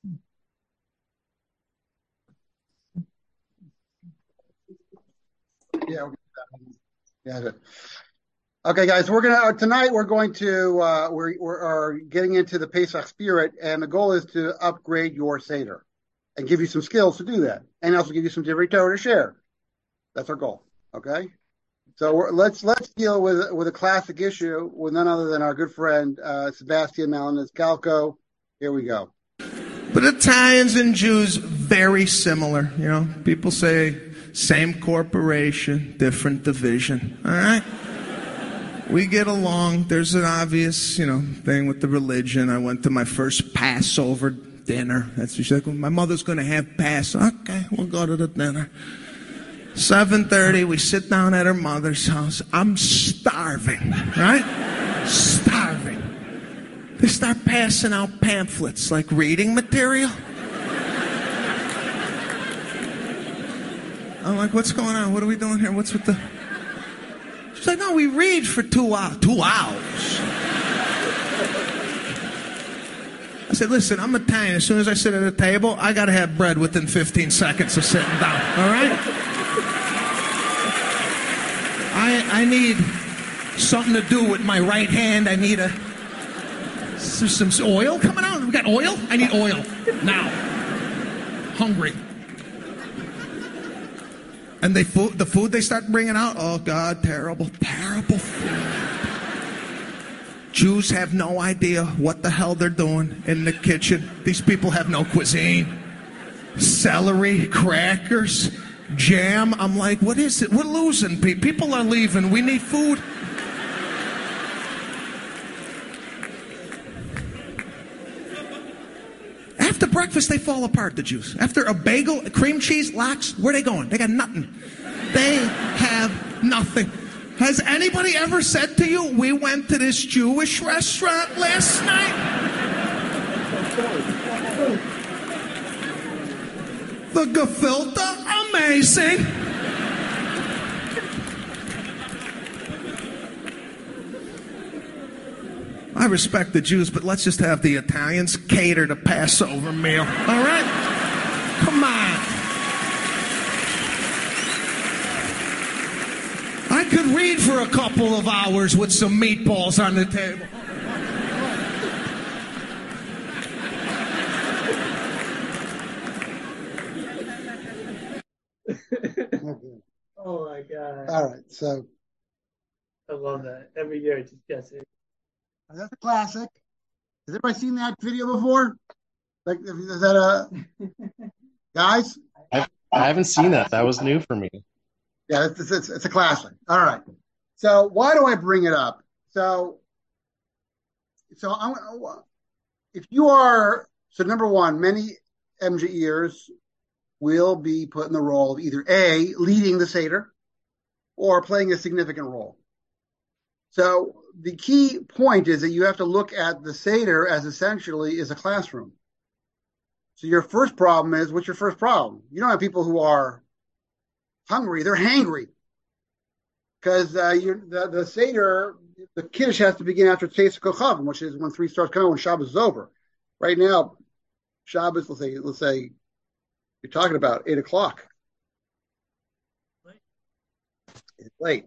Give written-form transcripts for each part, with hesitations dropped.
Yeah. Yeah. Okay, guys, we're gonna tonight. We're going to we're getting into the Pesach spirit, and the goal is to upgrade your seder and give you some skills to do that, and also give you some Divrei Torah to share. That's our goal. Okay, so let's deal with a classic issue with none other than our good friend Sebastian Maniscalco. Here we go. But Italians and Jews very similar. You know, people say same corporation, different division. All right. We get along. There's an obvious, thing with the religion. I went to my first Passover dinner. That's what she's like, well, my mother's going to have Pass. Okay, we'll go to the dinner. 7:30, we sit down at her mother's house. I'm starving, right? Starving. They start passing out pamphlets, like reading material. I'm like, what's going on? What are we doing here? What's with the... She's like, no, we read for 2 hours. 2 hours. I said, listen, I'm Italian. As soon as I sit at a table, I got to have bread within 15 seconds of sitting down. All right? I need something to do with my right hand. I need some oil coming out. We got oil? I need oil. Now. Hungry. And the food they start bringing out, oh, God, terrible food. Jews have no idea what the hell they're doing in the kitchen. These people have no cuisine. Celery, crackers, jam. I'm like, what is it? We're losing. People are leaving. We need food. After breakfast, they fall apart, the Jews. After a bagel, cream cheese, lox, where are they going? They got nothing. They have nothing. Has anybody ever said to you, we went to this Jewish restaurant last night? The gefilte, amazing. I respect the Jews, but let's just have the Italians cater the Passover meal. All right? Come on. I could read for a couple of hours with some meatballs on the table. Oh my God. All right, so I love that. Every year it just gets it. that's a classic. Has everybody seen that video before? Like, is that a guys? I haven't seen that. That was new for me. Yeah, it's a classic. All right. So why do I bring it up? So if you are number one, many MJers will be put in the role of either A, leading the Seder, or playing a significant role. So the key point is that you have to look at the Seder as essentially is a classroom. So your first problem is, what's your first problem? You don't have people who are hungry, they're hangry. Because the Seder, the Kiddush has to begin after Tzeis Kochavim, which is when 3 stars come out, when Shabbos is over. Right now, Shabbos, let's say you're talking about 8 o'clock. It's late.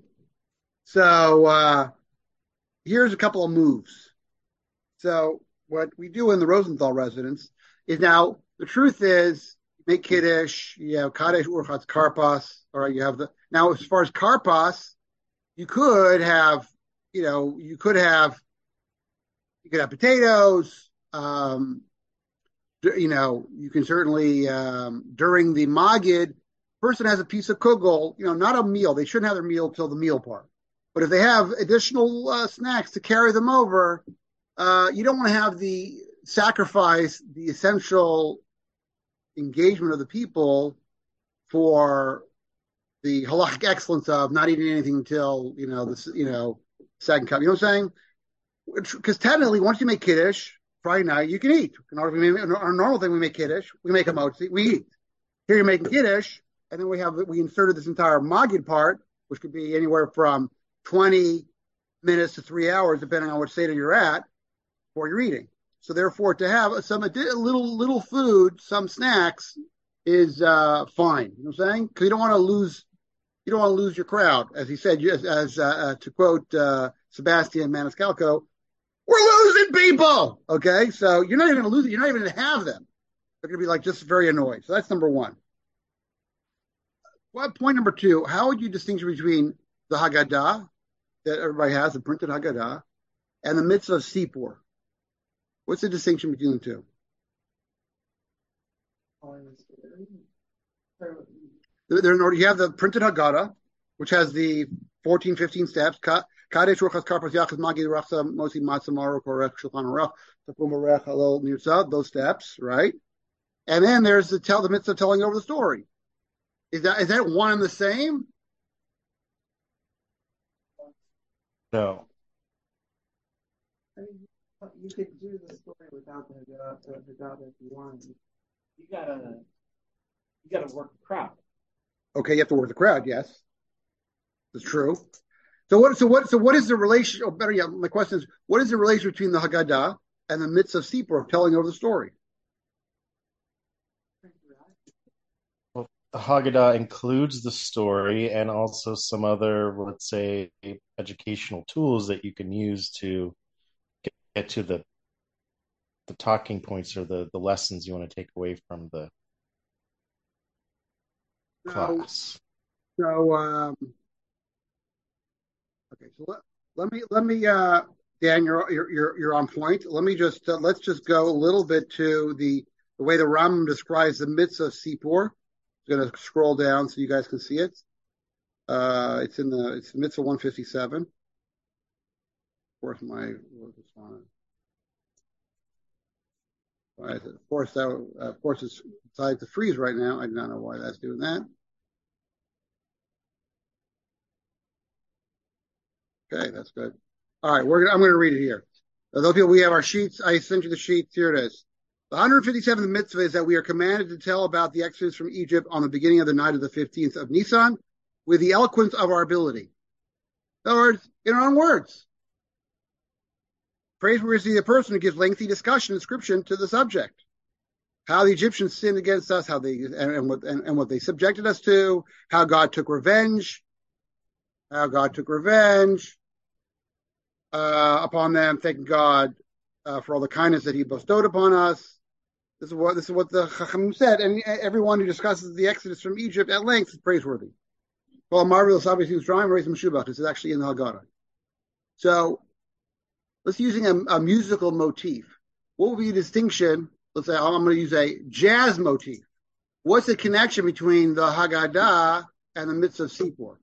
So here's a couple of moves. So what we do in the Rosenthal residence is, now the truth is, you make Kiddush, you have Kadesh Urchatz Karpas, all right, you have now as far as Karpas, you could have potatoes, you can certainly, during the Magid, person has a piece of kugel, not a meal. They shouldn't have their meal till the meal part. But if they have additional snacks to carry them over, you don't want to have the sacrifice, the essential engagement of the people for the halachic excellence of not eating anything until, second cup. You know what I'm saying? Because technically, once you make Kiddush, Friday night, you can eat. Our normal thing, we make Kiddush, we make a motzi, we eat. Here you're making Kiddush, and then we inserted this entire Magid part, which could be anywhere from 20 minutes to 3 hours, depending on which Seder you're at, before you're eating. So therefore, to have some little food, some snacks, is fine. You know what I'm saying? Because you don't want to lose your crowd, as he said. As to quote Sebastian Maniscalco, we're losing people. Okay, so you're not even going to lose it. You're not even going to have them. They're going to be like just very annoyed. So that's number one. Well, point number two: how would you distinguish between the Haggadah that everybody has, the printed Haggadah, and the mitzvah of Sipur? What's the distinction between the two? You have the printed Haggadah, which has the 14, 15 steps. Those steps, right? And then there's the mitzvah telling over the story. Is that one and the same? No. I mean, you could do the story without the Haggadah if you wanted. You gotta work the crowd. Okay, you have to work the crowd. Yes, that's true. So what is the relation? Or better yet, my question is, what is the relation between the Haggadah and the mitzvah of Sipur, of telling over the story? Well, the Haggadah includes the story and also some other, let's say, educational tools that you can use to get to the talking points or the lessons you want to take away from the class. So okay, so let me Dan, you're on point. Let me just let's just go a little bit to the way the Rambam describes the mitzvah of Sipur. I'm going to scroll down so you guys can see it. It's mitzvah 157. Of course, of course, it's decided to freeze right now. I do not know why that's doing that. Okay, that's good. All right, I'm going to read it here. Those people, we have our sheets. I sent you the sheets. Here it is. The 157th mitzvah is that we are commanded to tell about the exodus from Egypt on the beginning of the night of the 15th of Nisan with the eloquence of our ability. In other words, in our own words. Praiseworthy is the person who gives lengthy discussion and description to the subject. How the Egyptians sinned against us, how they and what they subjected us to, how God took revenge upon them, thanking God for all the kindness that He bestowed upon us. This is what the Chachamim said, and everyone who discusses the Exodus from Egypt at length is praiseworthy. Well, marvelous, obviously, was drawing raised Meshubach. This is actually in the Haggadah. So let's using a musical motif. What would be the distinction? Let's say I'm going to use a jazz motif. What's the connection between the Haggadah and the mitzvah of Sipur?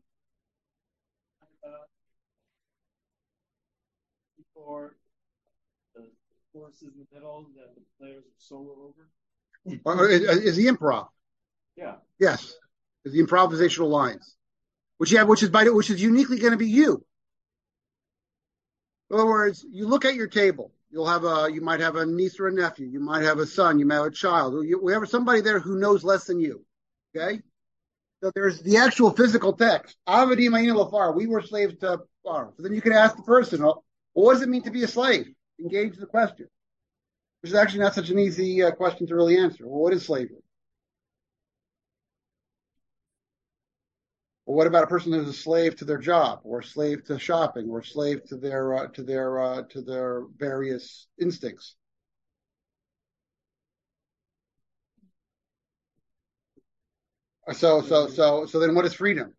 Before the chorus is in the middle, that the players are solo over. Or is the improv? Yeah. Yes, is the improvisational lines, which is uniquely going to be you. In other words, you look at your table. You might have a niece or a nephew. You might have a son. You might have a child. We have somebody there who knows less than you. Okay, so there's the actual physical text. Avadim Ayin Lafar. We were slaves to Pharaoh. So then you can ask the person, well, what does it mean to be a slave? Engage the question, which is actually not such an easy question to really answer. Well, what is slavery? Well, what about a person who's a slave to their job, or slave to shopping, or slave to their various instincts? So then, what is freedom?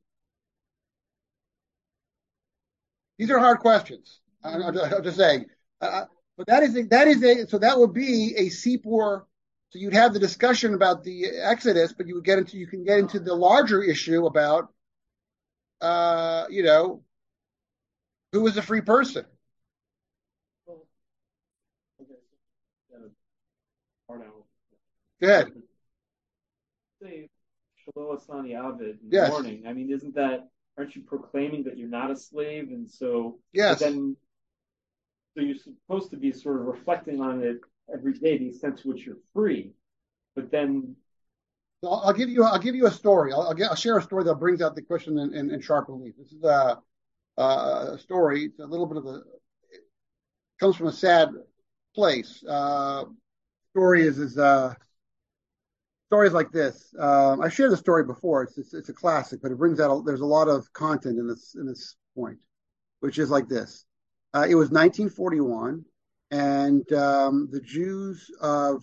These are hard questions. I'm just saying, but that would be a Sipur. So you'd have the discussion about the Exodus, but you can get into the larger issue about who is a free person? Go ahead. Say Shalom Asani Abed in the Yes. morning. I mean, aren't you proclaiming that you're not a slave? And so Yes. so you're supposed to be sort of reflecting on it every day, the extent to which you're free. But then So I'll give you a story. I'll share a story that brings out the question in sharp relief. This is a story. It's a little bit of it comes from a sad place. Story is stories like this. I shared the story before. It's a classic, but it brings out there's a lot of content in this point, which is like this. It was 1941, and the Jews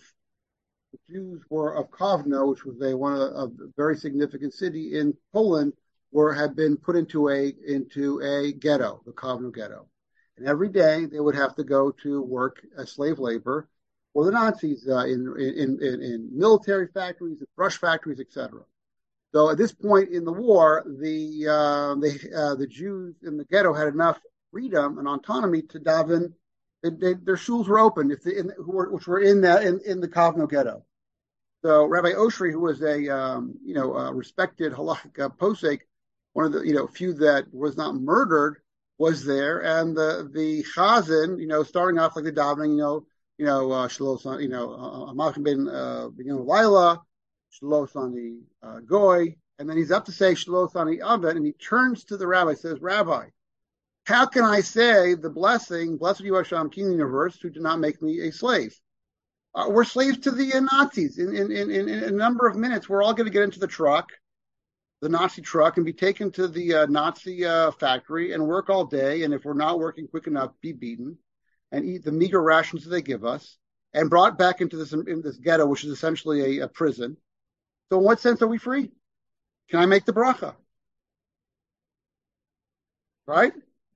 were of Kovno, which was a very significant city in Poland, had been put into a ghetto, the Kovno ghetto, and every day they would have to go to work as slave labor for the Nazis in military factories, brush factories, etc. So at this point in the war, the Jews in the ghetto had enough freedom and autonomy to daven. Their shuls were open, which were in the Kovno ghetto. So Rabbi Oshry, who was a respected halakhic posek, one of the few that was not murdered, was there, and the chazan, starting off like the davening, Shlos on, Malchim ben Laila, Shlos on the Goy, and then he's up to say Shlos on the Abed, and he turns to the rabbi, says, Rabbi, how can I say the blessing, blessed you Hashem, King of the universe, who did not make me a slave? We're slaves to the Nazis. In a number of minutes, we're all going to get into the Nazi truck, and be taken to the Nazi factory and work all day, and if we're not working quick enough, be beaten and eat the meager rations that they give us, and brought back into this ghetto, which is essentially a prison. So in what sense are we free? Can I make the bracha? Right?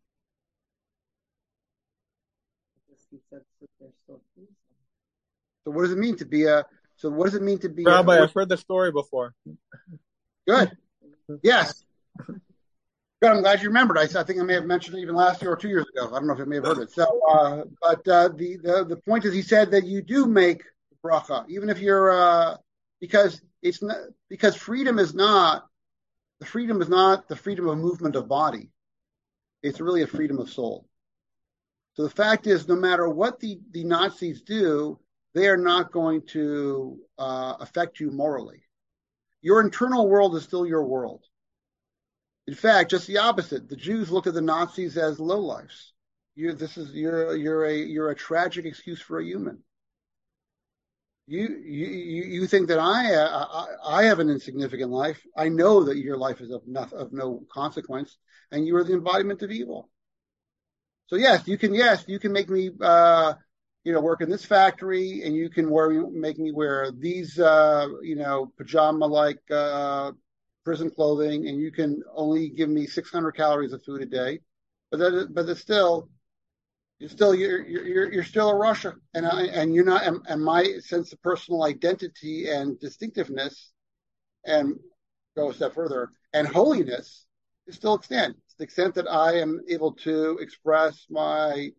So what does it mean to be Rabbi, I've heard the story before. Good. Yes. Good. I'm glad you remembered. I think I may have mentioned it even last year or 2 years ago. I don't know if I may have heard it. So, but the point is, he said that you do make bracha, even if you're because freedom is not the freedom of movement of body. It's really a freedom of soul. So the fact is, no matter what the Nazis do, they are not going to affect you morally. Your internal world is still your world. In fact, just the opposite. The Jews looked at the Nazis as lowlifes. You're a tragic excuse for a human. You think that I have an insignificant life. I know that your life is of no consequence, and you are the embodiment of evil. So yes, you can make me work in this factory, and you can make me wear these pajama like prison clothing, and you can only give me 600 calories of food a day, but it's still, you're still a Russia, and you're not, and my sense of personal identity and distinctiveness, and go a step further, and holiness is still extant. To the extent that I am able to express my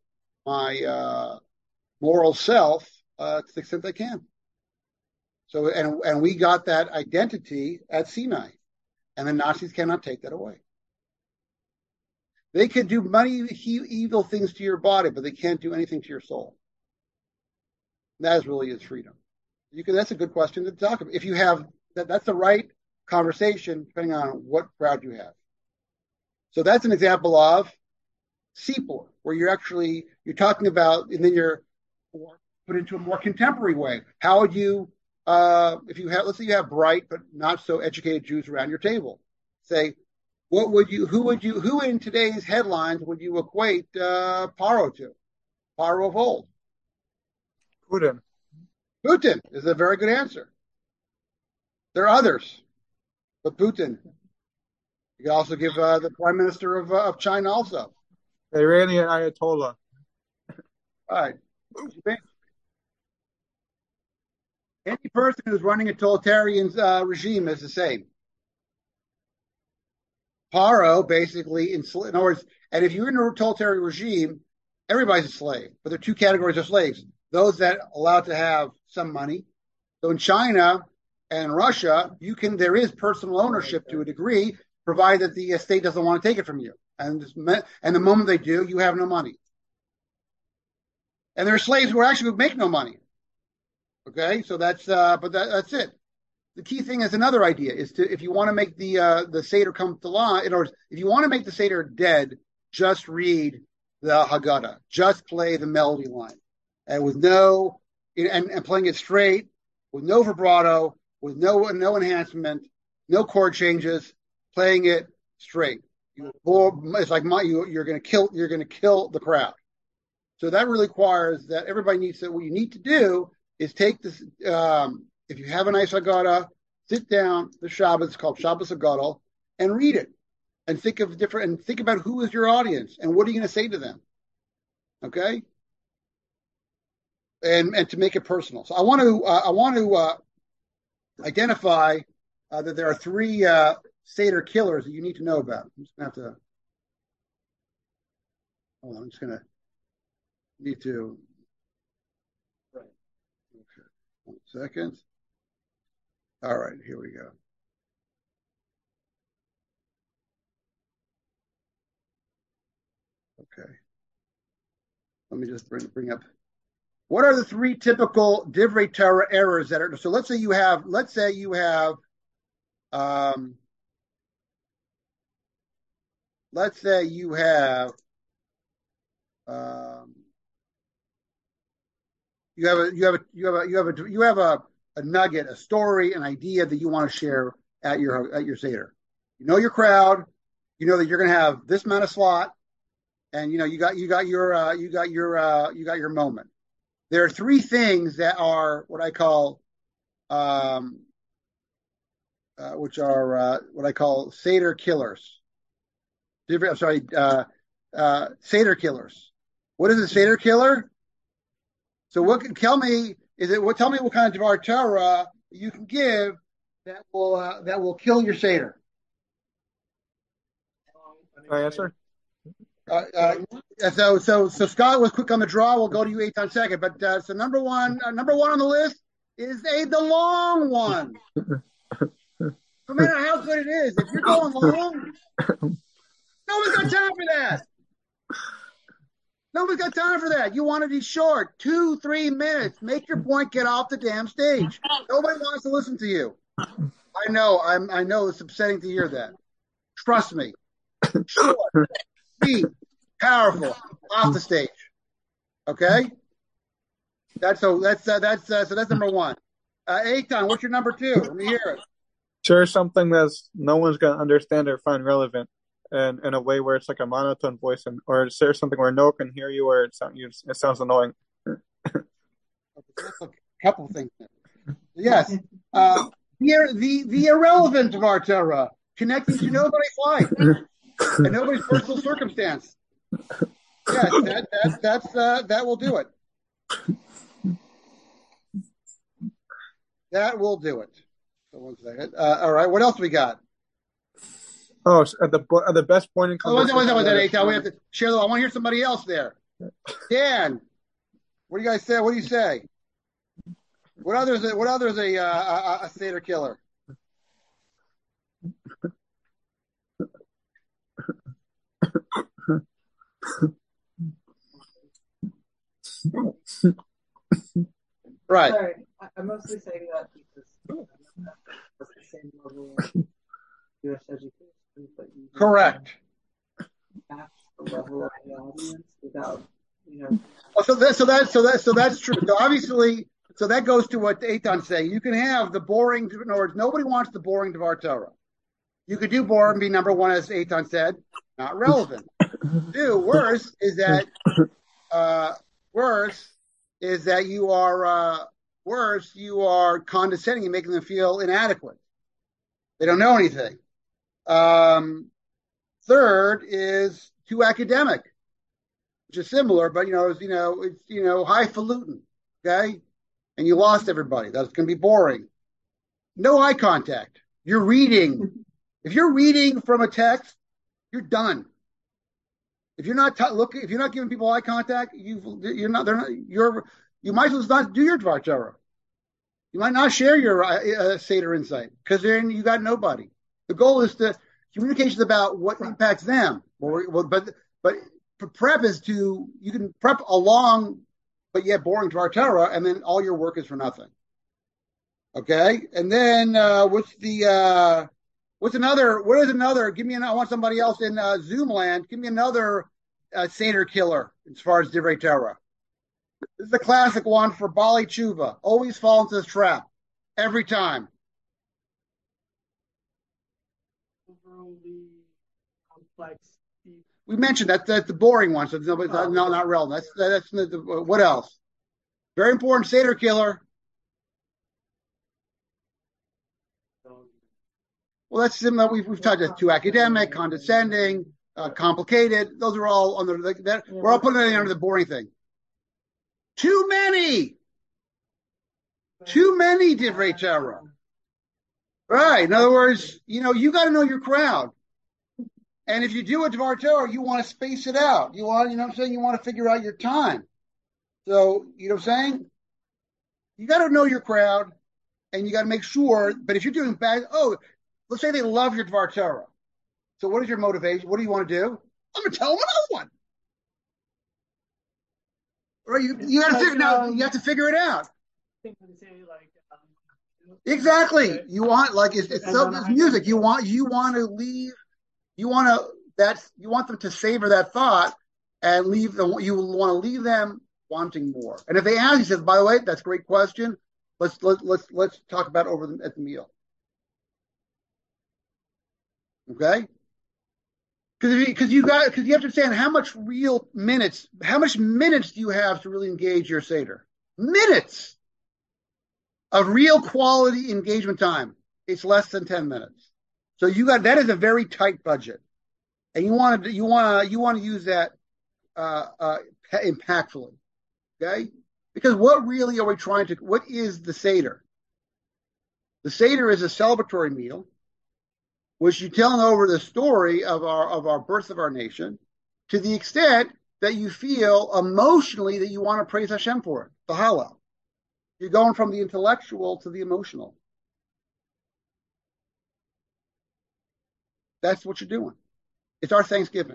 moral self to the extent I can. So, and we got that identity at Sinai. And the Nazis cannot take that away. They could do many evil things to your body, but they can't do anything to your soul. That really is freedom. That's a good question to talk about. If you have that's the right conversation, depending on what crowd you have. So that's an example of Sipur, where you're talking about, and then you're put into a more contemporary way. How would you? Let's say you have bright but not so educated Jews around your table. Say, who in today's headlines would you equate Paro to? Paro of old. Putin. Putin is a very good answer. There are others, but Putin. You can also give the Prime Minister of China also. The Iranian Ayatollah. All right. Any person who's running a totalitarian regime is the same. Paro basically, in other words, and if you're in a totalitarian regime, everybody's a slave. But there are two categories of slaves: those that are allowed to have some money. So in China and Russia, there is personal ownership to a degree, provided that the state doesn't want to take it from you. And the moment they do, you have no money. And there are slaves who actually make no money. Okay, so that's it. The key thing is another idea is if you want to make the Seder come to law, in other words, if you want to make the Seder dead, just read the Haggadah, just play the melody line. and with no and playing it straight with no vibrato, with no enhancement, no chord changes, playing it straight. It's like you're going to kill the crowd. So that really requires that everybody needs to. What you need to do is take this. If you have a nice Haggadah, sit down. The Shabbos, it's called Shabbos Haggadah, and read it, and think about who is your audience and what are you going to say to them. Okay, and to make it personal. So I want to identify that there are three Seder killers that you need to know about. I'm just going to have to. Hold on, I'm just going to need to. Right. Okay. 1 second. All right, here we go. Okay. Let me just bring up. What are the three typical Divrei Torah errors that are? So let's say you have. You have a nugget, a story, an idea that you want to share at your Seder. You know your crowd. You know that you're going to have this amount of slot, and you got your moment. There are three things that are what I call, Seder killers. I'm sorry, Seder killers. What is a Seder killer? So tell me what kind of Dvar Torah you can give that will kill your Seder. Can I answer? So Scott was quick on the draw. We'll go to you 8 second. But so number one on the list is the long one. No matter how good it is, if you're going long, nobody's got time for that. Nobody's got time for that. You want to be short, 2-3 minutes. Make your point. Get off the damn stage. Nobody wants to listen to you. I know. I know it's upsetting to hear that. Trust me. Short, deep, powerful, off the stage. Okay. That's number one. Eitan, what's your number two? Let me hear it. Share something that no one's going to understand or find relevant. And in a way where it's like a monotone voice, or share something where no one can hear you, or it sounds annoying. A couple of things. Yes, the irrelevant of our Torah, connecting to nobody's life and nobody's personal circumstance. Yes, that will do it. That will do it. So 1 second. All right, what else we got? Oh, at the best point in conversation. We have to share. I want to hear somebody else there. Dan, what do you guys say? What do you say? What others a Seder killer? Right. Sorry, I'm mostly saying that because that's the same level of Jewish education. Correct. Match the level of the audience without, So that's true. So obviously, that goes to what Eitan's saying. You can have the boring. In other words, nobody wants the boring Dvar Torah. You could do boring, be number one, as Eitan said, not relevant. Two, worse is that you are condescending and making them feel inadequate. They don't know anything. Third is too academic, which is similar, but it's highfalutin, okay? And you lost everybody. That's going to be boring. No eye contact. You're reading. If you're reading from a text, you're done. If you're not if you're not giving people eye contact, you might as well not do your Dvar Torah. You might not share your Seder insight because then you got nobody. The goal is communication is about what impacts them. But prep is you can prep along, but yet boring Dvar Torah, and then all your work is for nothing. Okay, and then what is another? Give me I want somebody else in Zoom land. Give me another Seder killer as far as Divrei Torah. This is a classic one for Bali Chuva. Always fall into this trap. Every time. Overly complex. We mentioned that's the boring one, so not relevant. That's what else? Very important Seder killer. Well, that's similar. We've talked about too academic, condescending, complicated. Those are all under that. We're all putting it under the boring thing. Too many divrei Torah. Right. In other words, you got to know your crowd. And if you do a Dvar Torah, you want to space it out. You want, what I'm saying? You want to figure out your time. So, you know what I'm saying? You got to know your crowd, and you got to make sure. But if you're doing bad, let's say they love your Dvar Torah. So what is your motivation? What do you want to do? I'm going to tell them another one. Right? You got to figure now. You have to figure it out. Exactly. You want it's music. You want to leave. You want them to savor that thought and leave them. You want to leave them wanting more. And if they ask, he says, "By the way, that's a great question. Let's talk about it at the meal." Okay? Because you have to understand how much minutes do you have to really engage your Seder? Minutes of real quality engagement time. It's less than 10 minutes. So that is a very tight budget. And you want to use that impactfully. Okay? Because what really are we what is the Seder? The Seder is a celebratory meal, which you telling over the story of our birth of our nation, to the extent that you feel emotionally that you want to praise Hashem for it, the Hallel. You're going from the intellectual to the emotional. That's what you're doing. It's our Thanksgiving.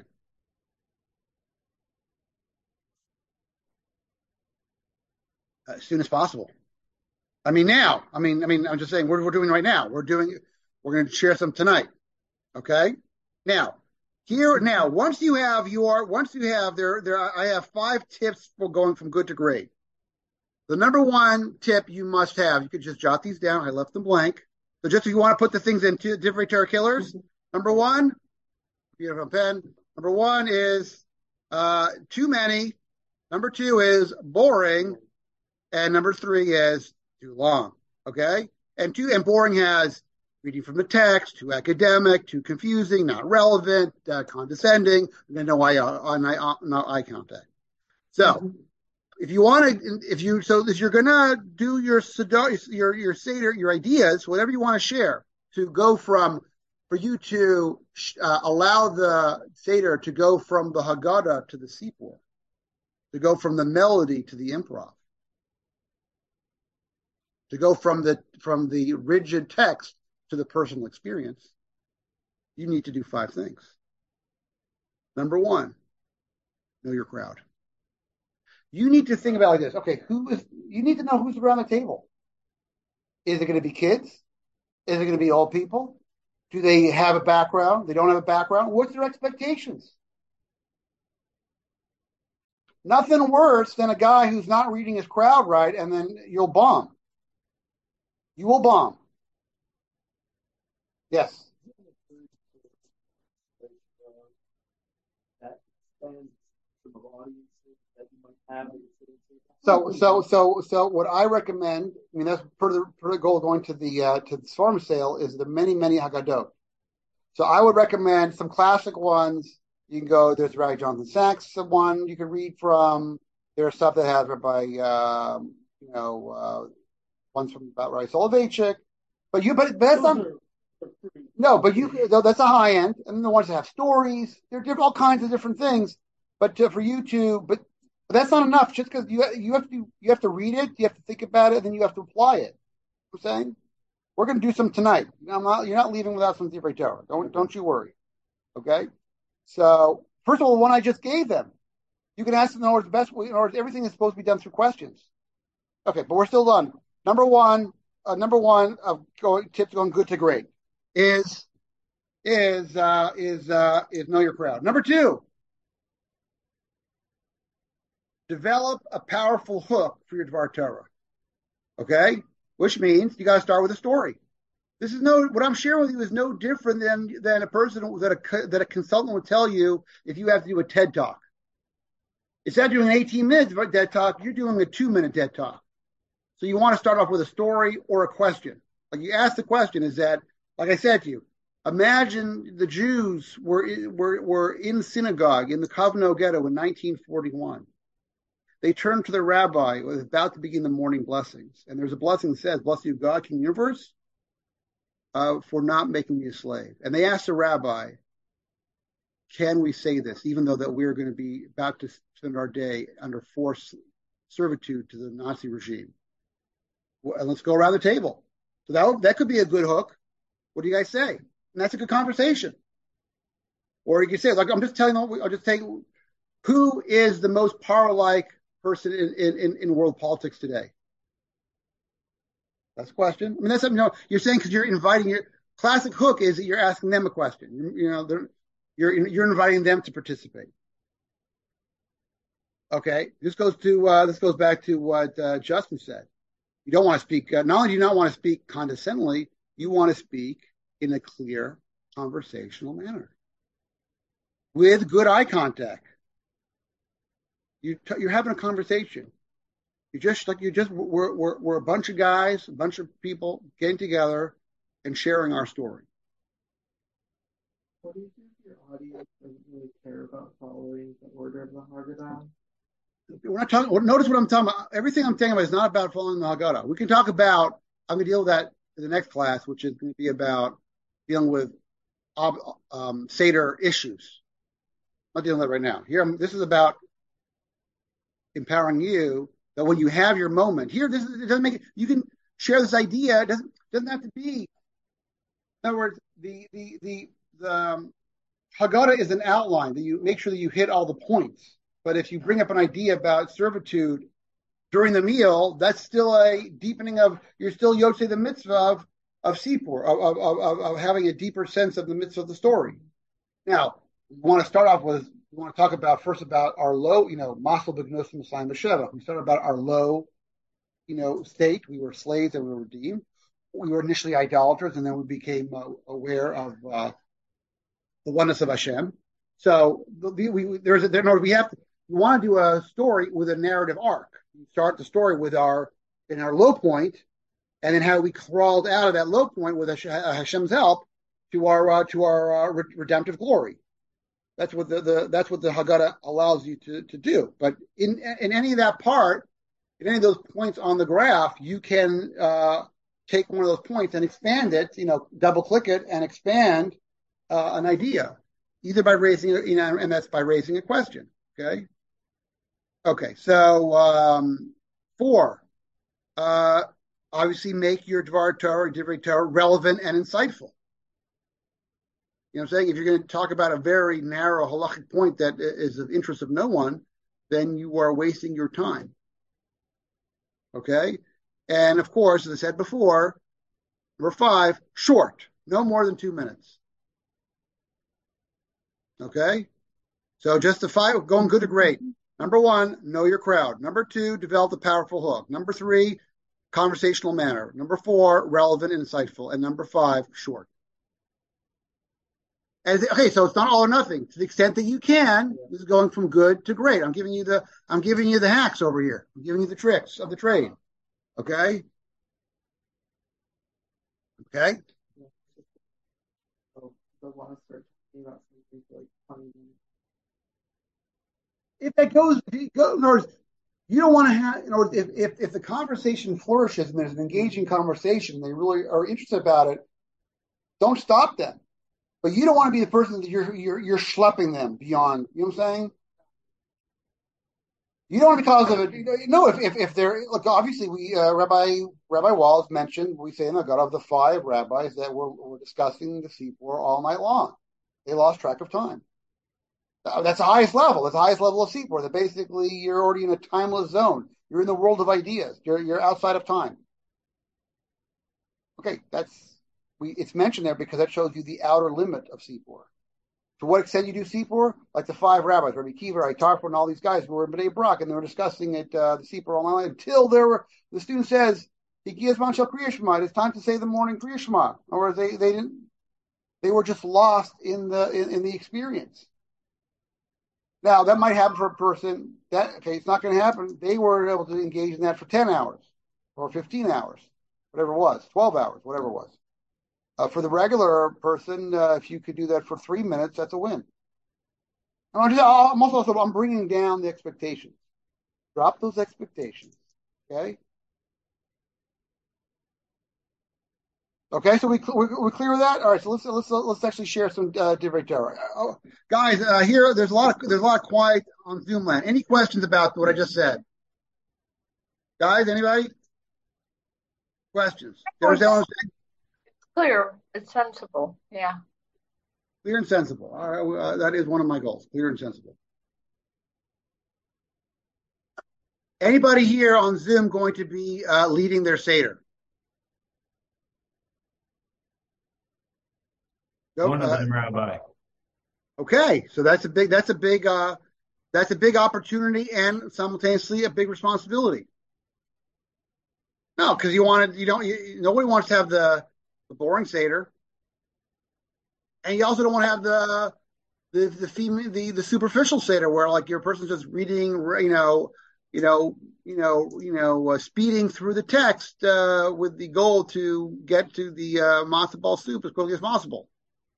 As soon as possible. I'm just saying we're doing right now. We're going to share some tonight. Okay? Now, once you have I have 5 tips for going from good to great. The number one tip you must have, you could just jot these down. I left them blank. So just if you want to put the things into different Torah killers, number one, beautiful pen. Number one is too many. Number 2 is boring. And number 3 is too long. Okay? And boring has reading from the text, too academic, too confusing, not relevant, condescending, and no eye contact. So if you're gonna do your Seder, your ideas, whatever you want to share, for you to allow the Seder to go from the Haggadah to the Sipur, to go from the melody to the improv, to go from the rigid text to the personal experience, you need to do 5 things. Number 1, know your crowd. You need to think about like this. Okay, you need to know who's around the table. Is it going to be kids? Is it going to be old people? Do they have a background? They don't have a background? What's their expectations? Nothing worse than a guy who's not reading his crowd right, and then you'll bomb. You will bomb. Yes. So what I recommend, that's per the goal going to the farm sale, is the many Haggadot. So I would recommend some classic ones. You can go. There's Rabbi Jonathan Sachs, one you can read from. There's stuff that has Rabbi, ones from about Rabbi Soloveitchik. But that's not. No, that's a high end, and then the ones that have stories. There are all kinds of different things. But but that's not enough. Just because you have to read it, you have to think about it, and then you have to apply it. I'm saying we're going to do some tonight. You're not leaving without some Divrei Torah. Don't you worry. Okay. So first of all, the one I just gave them, you can ask them in order the best way. In order, everything is supposed to be done through questions. Okay, but we're still done. Number one of tips going good to great is know your crowd. Number 2. develop a powerful hook for your Dvar Torah. Okay? Which means you got to start with a story. This is what I'm sharing with you is no different than a person that a consultant would tell you if you have to do a TED talk. Instead of doing 18 minutes of a TED talk, you're doing a 2-minute TED talk. So you want to start off with a story or a question. Like you ask the question is that, like I said to you, imagine the Jews were in synagogue in the Kovno ghetto in 1941. They turned to their rabbi, who was about to begin the morning blessings. And there's a blessing that says, "Bless you, God, King of the universe, for not making me a slave." And they asked the rabbi, can we say this, even though that we're going to be about to spend our day under forced servitude to the Nazi regime? Well, let's go around the table. So that could be a good hook. What do you guys say? And that's a good conversation. Or you could say, like, I'm just saying, who is the most power-like person in world politics today? That's a question. I mean, that's something you're saying because you're inviting your classic hook is that you're asking them a question. You're inviting them to participate. Okay, this goes back to what Justin said. You don't want to speak. Not only do you not want to speak condescendingly, you want to speak in a clear conversational manner with good eye contact. You're having a conversation. We're a bunch of guys, a bunch of people getting together and sharing our story. What do you think your audience doesn't really care about following the order of the Haggadah? We're not talking. Notice what I'm talking about. Everything I'm talking about is not about following the Haggadah. We can talk about. I'm going to deal with that in the next class, which is going to be about dealing with Seder issues. I'm not dealing with that right now. This is about empowering you that when you have your moment here, it doesn't make it. You can share this idea. It doesn't have to be. In other words, the Haggadah is an outline that you make sure that you hit all the points. But if you bring up an idea about servitude during the meal, that's still a deepening you're still Yotzei the mitzvah of Sipur, of having a deeper sense of the mitzvah of the story. Now, we want to start off with, we want to talk about first about our low, Masal B'Gnosim Masayim B'Sheva. We started about our low, state. We were slaves and we were redeemed. We were initially idolaters, and then we became aware of the oneness of Hashem. So we want to do a story with a narrative arc. We start the story in our low point, and then how we crawled out of that low point with Hashem's help to our redemptive glory. That's what the Haggadah allows you to do. But in any of that part, in any of those points on the graph, you can take one of those points and expand it, double click it and expand an idea, either by raising, and that's by raising a question. Okay. So 4, obviously make your Dvar Torah, Divrei Torah relevant and insightful. You know what I'm saying? If you're going to talk about a very narrow halachic point that is of interest of no one, then you are wasting your time. Okay? And of course, as I said before, number 5, short, no more than 2 minutes. Okay? So just the 5, going good to great. Number 1, know your crowd. Number 2, develop a powerful hook. Number 3, conversational manner. Number 4, relevant and insightful. And number 5, short. Okay, so it's not all or nothing. To the extent that you can, this is going from good to great. I'm giving you the hacks over here. I'm giving you the tricks of the trade. Okay? Okay? So they'll want to start talking about something for like 20 minutes. If in other words, you don't want to have, in other words, if the conversation flourishes and there's an engaging conversation, they really are interested about it, don't stop them. But you don't want to be the person that you're schlepping them beyond. You know what I'm saying? You don't want to because of it. No, if they're look, obviously we Rabbi Walls mentioned we say in the God of the 5 rabbis that were discussing the Sipur all night long. They lost track of time. That's the highest level. That's the highest level of Sipur. That basically you're already in a timeless zone. You're in the world of ideas. You're outside of time. Okay, it's mentioned there because that shows you the outer limit of Sipur. To what extent you do Sipur? Like the five rabbis, Rabbi Kiva, Rabbi Tarfon, and all these guys who were in Bnei Brak, and they were discussing it, the Sipur all night until the student says, "Higiyas man shel Kriya Shema." It's time to say the morning Kriya Shema. In other words, they were just lost in the experience. Now that might happen for a person it's not going to happen. They were able to engage in that for 10 hours or 15 hours, whatever it was, 12 hours, whatever it was. For the regular person, if you could do that for 3 minutes, that's a win. I'm bringing down the expectations. Drop those expectations. Okay. Okay, so we're clear with that. All right, so let's actually share some Divrei Torah. Guys, here there's a lot of quiet on Zoom land. Any questions about what I just said? Guys, anybody? Questions? You understand what I'm saying? Clear. It's sensible. Yeah. Clear and sensible. All right, that is one of my goals. Clear and sensible. Anybody here on Zoom going to be leading their Seder? One of them, Rabbi. Okay, so that's a big opportunity and simultaneously a big responsibility. No, because nobody wants to have the boring Seder, and you also don't want to have the superficial Seder where like your person's just reading, speeding through the text with the goal to get to the matzo ball soup as quickly as possible.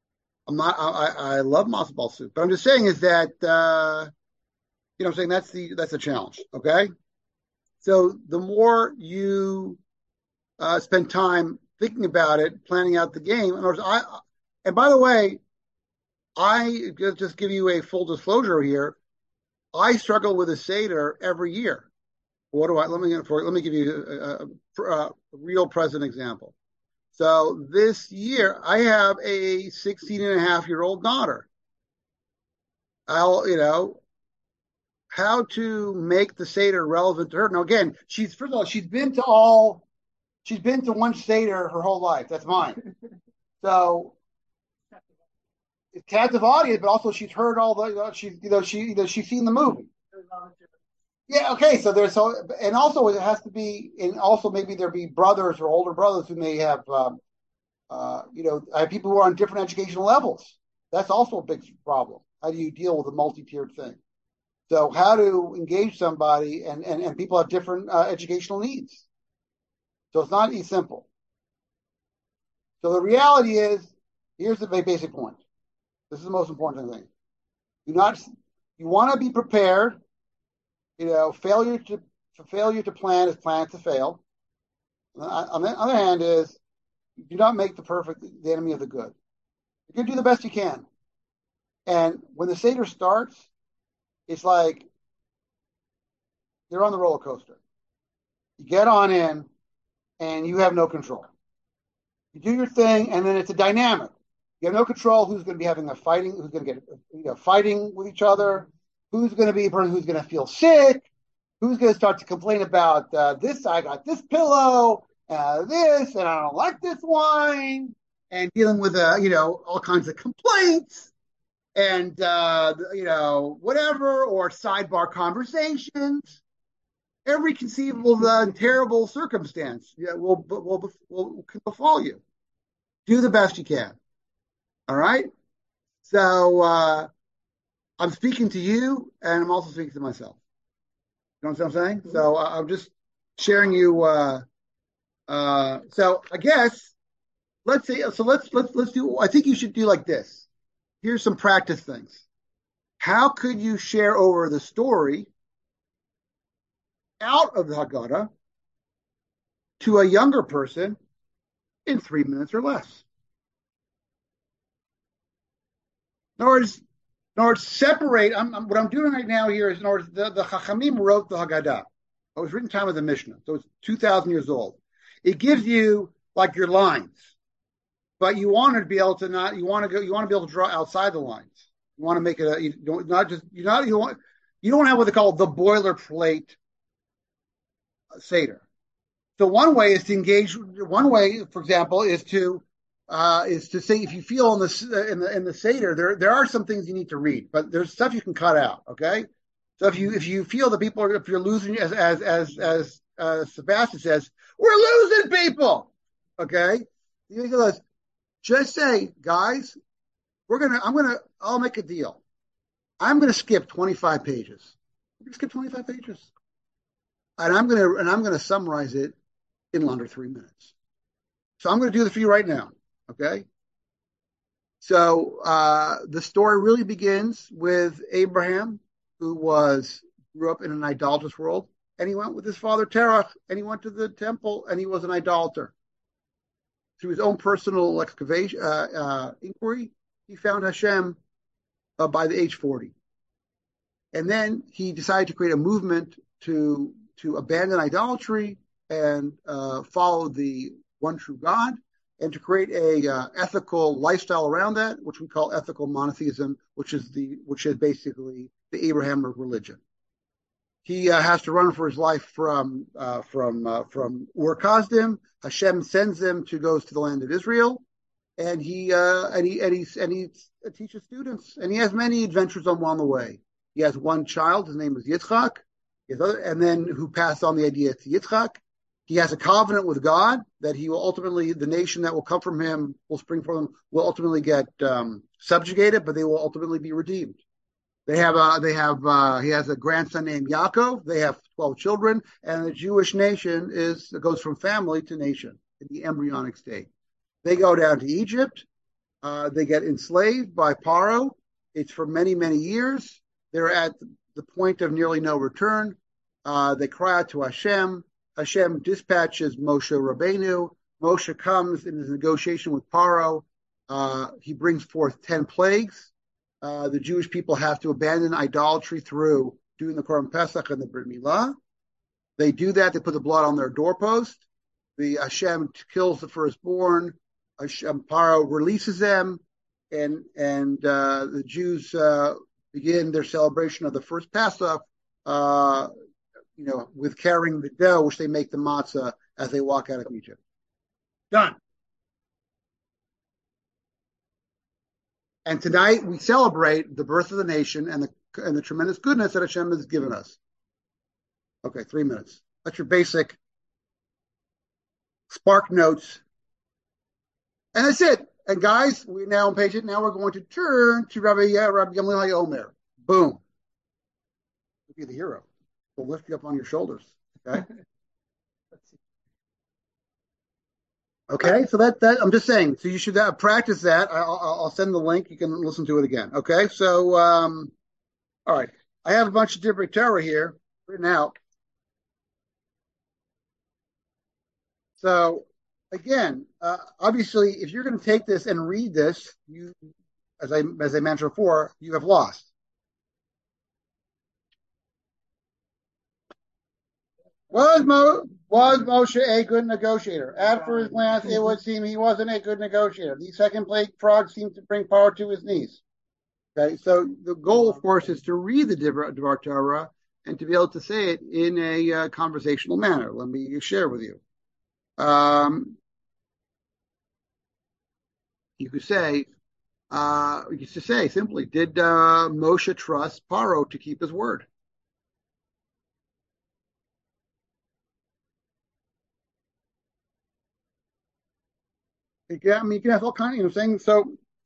I love matzo ball soup, but I'm just saying is that I'm saying that's the challenge. Okay, so the more you spend time thinking about it, planning out the game. In other words, and by the way, I just give you a full disclosure here. I struggle with a Seder every year. Let me give you a real present example. So this year I have a 16-and-a-half-year-old daughter. How to make the Seder relevant to her. Now again, she's been to one Seder her whole life. That's mine. So it's captive audience, but also she's heard all the she's seen the movie. Yeah, okay. So and also it has to be, and also maybe there be brothers or older brothers who may have, I have people who are on different educational levels. That's also a big problem. How do you deal with a multi-tiered thing? So how to engage somebody, and people have different educational needs. So it's not simple. So the reality is, here's the basic point. This is the most important thing. You want to be prepared. Failure to plan is plan to fail. On the other hand is, do not make the enemy of the good. You can do the best you can. And when the Seder starts, it's like you're on the roller coaster. You get on in, and you have no control. You do your thing, and then it's a dynamic. You have no control who's going to be having who's going to get fighting with each other, who's going to be a person who's going to feel sick, who's going to start to complain about this, I got this pillow, this, and I don't like this wine, and dealing with, all kinds of complaints, and, whatever, or sidebar conversations. Every conceivable terrible circumstance will befall you. Do the best you can. All right? So I'm speaking to you, and I'm also speaking to myself. You know what I'm saying? So I'm just sharing you. So I guess let's do. I think you should do like this. Here's some practice things. How could you share over the story out of the Haggadah to a younger person in 3 minutes or less? In other words, separate. What I'm doing right now here is, in other words, the Chachamim wrote the Haggadah. It was written time of the Mishnah, so it's 2,000 years old. It gives you like your lines, but you want to be able to you want to be able to draw outside the lines. You want to make it you don't have what they call the boilerplate Seder. So one way is to engage. One way, for example, is to is to say if you feel in the Seder, there are some things you need to read, but there's stuff you can cut out. Okay, so if you feel that people are, if you're losing, as Sebastian says, we're losing people. Okay, you goes, just say, guys, I'll make a deal. I'm gonna skip 25 pages. I'm gonna skip 25 pages, and I'm gonna summarize it in under 3 minutes. So I'm gonna do that for you right now. Okay. So the story really begins with Abraham, who grew up in an idolatrous world, and he went with his father Terach, and he went to the temple, and he was an idolater. Through his own personal excavation inquiry, he found Hashem by the age 40, and then he decided to create a movement to abandon idolatry and follow the one true God, and to create a ethical lifestyle around that, which we call ethical monotheism, which is basically the Abrahamic religion. He has to run for his life from Ur Kasdim. Hashem sends him goes to the land of Israel, and he teaches students, and he has many adventures along the way. He has one child, his name is Yitzchak, and then who passed on the idea to Yitzchak. He has a covenant with God that he will ultimately, the nation that will come from him, will spring from him, will ultimately get subjugated, but they will ultimately be redeemed. He has a grandson named Yaakov. They have 12 children, and the Jewish nation goes from family to nation in the embryonic state. They go down to Egypt. They get enslaved by Paro. It's for many, many years. They're at the point of nearly no return. They cry out to Hashem. Hashem dispatches Moshe Rabbeinu. Moshe comes in his negotiation with Paro. He brings forth 10 plagues. The Jewish people have to abandon idolatry through doing the Korban Pesach and the Brit Milah. They do that. They put the blood on their doorpost. The Hashem kills the firstborn. Paro releases them, and the Jews begin their celebration of the first Pesach. With carrying the dough, which they make the matzah as they walk out of Egypt. Done. And tonight we celebrate the birth of the nation and the tremendous goodness that Hashem has given us. Okay, 3 minutes. That's your basic spark notes. And that's it. And guys, we're now on page 8. Now we're going to turn to Rabbi Gamliel Omer. Boom. You'll be the hero. Will lift you up on your shoulders. Okay. Okay. So that I'm just saying. So you should practice that. I'll send the link. You can listen to it again. Okay. So all right. I have a bunch of different Torah here written out. So again, obviously, if you're going to take this and read this, you, as I mentioned before, you have lost. Was Moshe a good negotiator? At first glance, it would seem he wasn't a good negotiator. The second plague frog seemed to bring power to his knees. Okay, so the goal, of course, is to read the Dvar Torah and to be able to say it in a conversational manner. Let me share with you. You could say simply, did Moshe trust Paro to keep his word? You can have all kinds of things. So,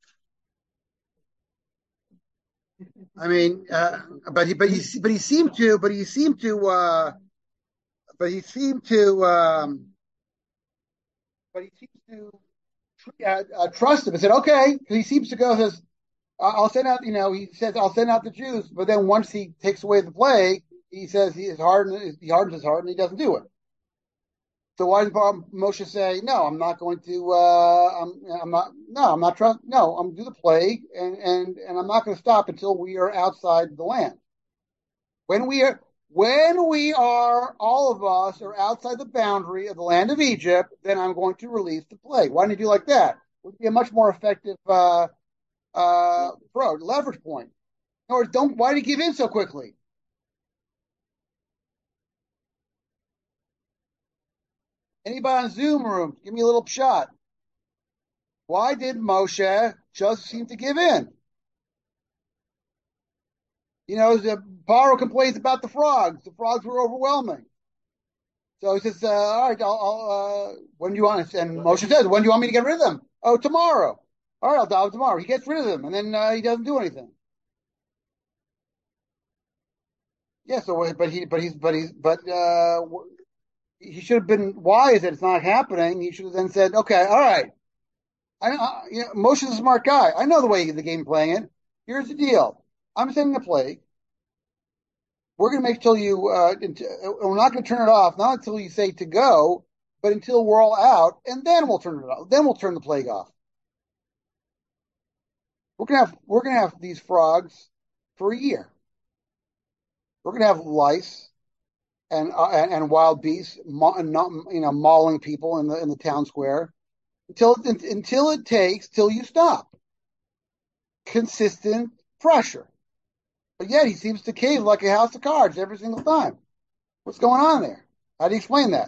I mean, but he seemed to trust him and said, okay, because he seems to go, says, I'll send out, he says, I'll send out the Jews. But then once he takes away the plague, he says he hardens his heart and he doesn't do it. So why did Moshe say, no, I'm not going to, I'm not trust. No, I'm going to do the plague and I'm not going to stop until we are outside the land. When we are, all of us are outside the boundary of the land of Egypt, then I'm going to release the plague. Why didn't you do like that? It would be a much more effective, leverage point. In other words, why did you give in so quickly? Anybody on Zoom room, give me a little shot. Why did Moshe just seem to give in? Paro complains about the frogs. The frogs were overwhelming. So he says, all right, when do you want to? And Moshe says, when do you want me to get rid of them? Oh, tomorrow. All right, I'll dive tomorrow. He gets rid of them, and then he doesn't do anything. Yeah. So, he should have been wise that it's not happening. He should have then said, okay, all right. Moshe's a smart guy. I know the way the game playing it. Here's the deal. I'm sending a plague. We're going to make till you. We're not going to turn it off, not until you say to go, but until we're all out, and then we'll turn it off. Then we'll turn the plague off. We're gonna have these frogs for a year. We're gonna have lice and wild beasts, mauling people in the town square until it takes till you stop. Consistent pressure. But yet he seems to cave like a house of cards every single time. What's going on there? How do you explain that?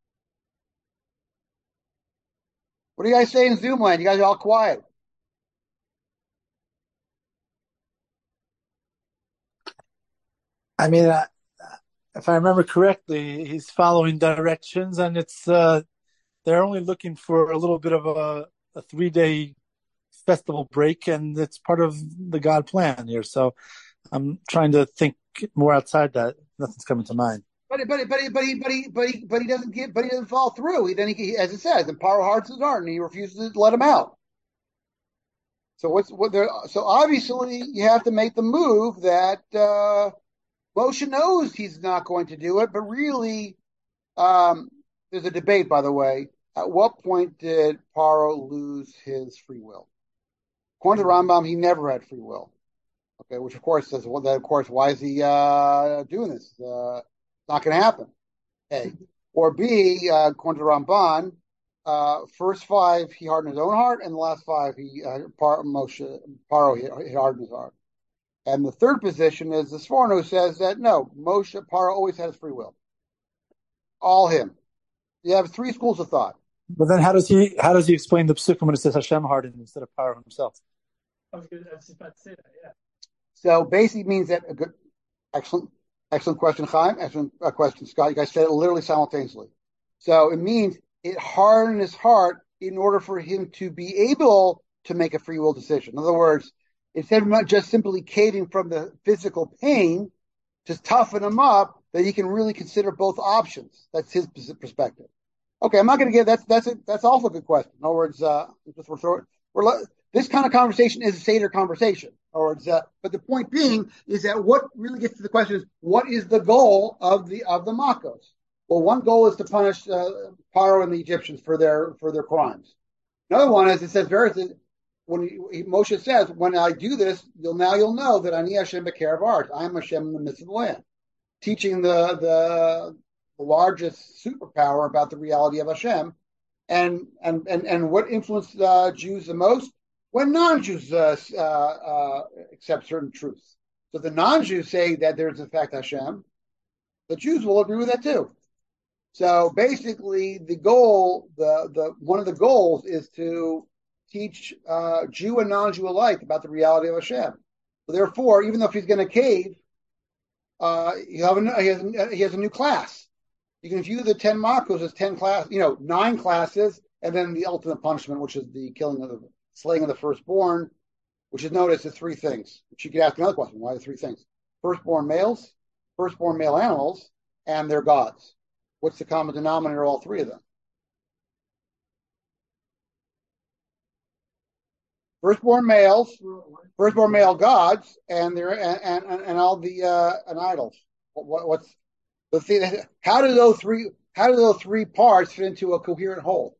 What do you guys say in Zoom land? You guys are all quiet. I mean, if I remember correctly, he's following directions, and it's they're only looking for a little bit of a 3-day festival break, and it's part of the God plan here. So I'm trying to think more outside that. Nothing's coming to mind. But he doesn't follow through. He as it says, and Paro hards his heart, and he refuses to let him out. So so obviously you have to make the move that Moshe knows he's not going to do it, but really, there's a debate, by the way. At what point did Paro lose his free will? According to the Rambam, he never had free will. Okay, which of course says, well, then of course, why is he doing this? It's not going to happen. A. Or B, according to the Ramban, first 5 he hardened his own heart, and the last 5 Paro he hardened his heart. And the third position is the Sforno says that no, Moshe Paro always had his free will. All him. You have 3 schools of thought. But then how does he explain the psukim when it says Hashem hardened instead of Paro himself? I was just about to say that, yeah. So basically means that excellent question, Chaim. Excellent question, Scott. You guys said it literally simultaneously. So it means it hardened his heart in order for him to be able to make a free will decision. In other words, instead of not just simply caving from the physical pain, just toughen him up that he can really consider both options. That's his perspective. Okay, I'm not going to give that's also a good question. In other words, this kind of conversation is a Seder conversation. But the point being is that what really gets to the question is what is the goal of the Makos? Well, one goal is to punish Paro and the Egyptians for their crimes. Another one is it says when Moshe says, when I do this, you'll know that Ani Hashem B'Kerev Art. I am Hashem in the midst of the land, teaching the largest superpower about the reality of Hashem, and what influenced Jews the most when non-Jews accept certain truths. So the non-Jews say that there's in fact Hashem. The Jews will agree with that too. So basically, the goal, one of the goals is to teach Jew and non-Jew alike about the reality of Hashem. So therefore, even though if he's going to cave, he has a new class. You can view the 10 Makos as 10 class, 9 classes, and then the ultimate punishment, which is the slaying of the firstborn, which is noticed as 3 things. Which you could ask another question: why the 3 things? Firstborn males, firstborn male animals, and their gods. What's the common denominator of all 3 of them? Firstborn males, firstborn male gods, and all the and idols. What's the thing? How do those 3 parts fit into a coherent whole?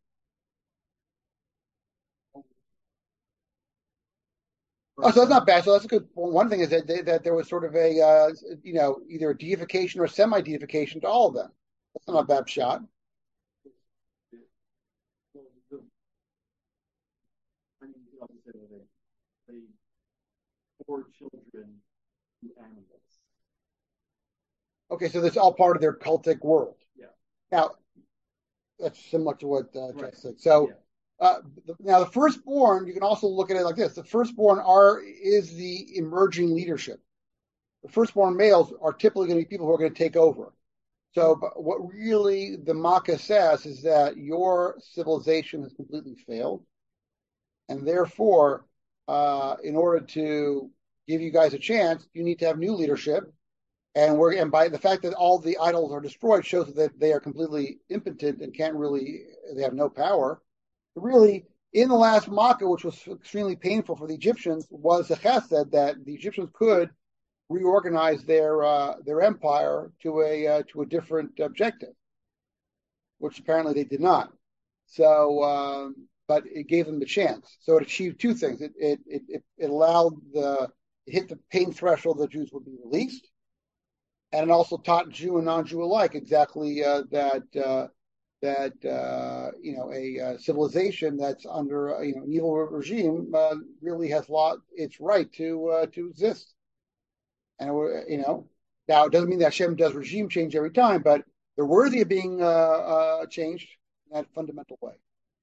Oh, so that's not bad. So that's a good. One thing is that there was sort of a either a deification or semi-deification to all of them. That's not a bad shot. They 4 children to animals. Okay, so that's all part of their cultic world. Yeah. Now, that's similar to what Jeff said. So, Now, the firstborn, you can also look at it like this. The firstborn is the emerging leadership. The firstborn males are typically going to be people who are going to take over. So but what really the Makkah says is that your civilization has completely failed. And therefore, in order to give you guys a chance, you need to have new leadership. And by the fact that all the idols are destroyed shows that they are completely impotent and they have no power. Really, in the last Makkah, which was extremely painful for the Egyptians, was the chesed that the Egyptians could reorganize their empire to a different objective, which apparently they did not. So, but it gave them the chance. So it achieved two things. It allowed it hit the pain threshold that Jews would be released, and it also taught Jew and non-Jew alike exactly that a civilization that's under an evil regime really has lost its right to exist. And now it doesn't mean that Hashem does regime change every time, but they're worthy of being changed in that fundamental way.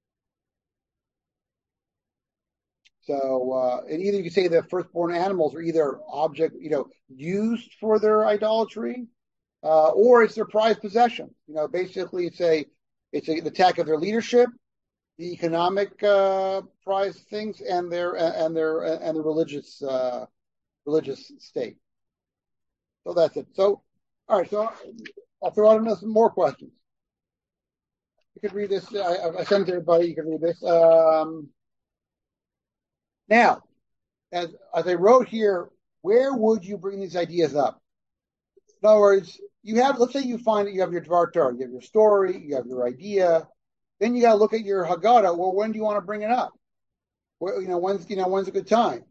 So, and either you can say that firstborn animals are either used for their idolatry, or it's their prized possession. Basically, it's an attack of their leadership, the economic prize things, and the religious state. So that's it. So, all right. So I'll throw out some more questions. You could read this. I sent it to everybody. You can read this. Now, as I wrote here, where would you bring these ideas up? In other words, let's say you find that you have your Dvar Torah, you have your story, you have your idea. Then you got to look at your Haggadah. Well, when do you want to bring it up? When's a good time?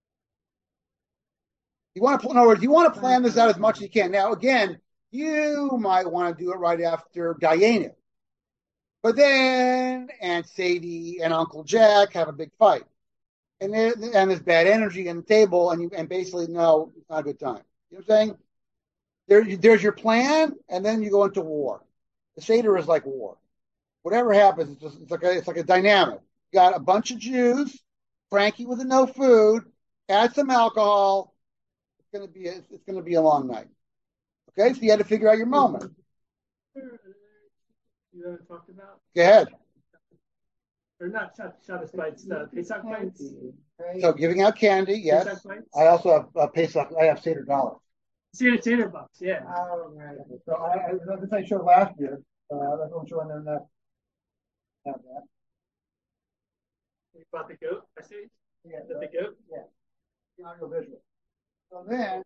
In other words, you want to plan this out as much as you can. Now, again, you might want to do it right after Dayanim. But then Aunt Sadie and Uncle Jack have a big fight. And there's bad energy in the table, and basically, no, it's not a good time. You know what I'm saying? There's your plan, and then you go into war. The Seder is like war. Whatever happens, it's like a dynamic. You got a bunch of Jews, Frankie with no food, add some alcohol. It's gonna be a long night. Okay, so you had to figure out your moment. You ever talked about? Go ahead. Or not Shabbos bites, Pesach bites. So giving out candy, yes. I also have Pesach. I have Seder dollars. Seder bucks, yeah. Oh, right. So this I showed last year. That's what I'm showing them that. Have that. You bought the goat, I see. Yeah. The goat? Yeah. Audio visual. So then,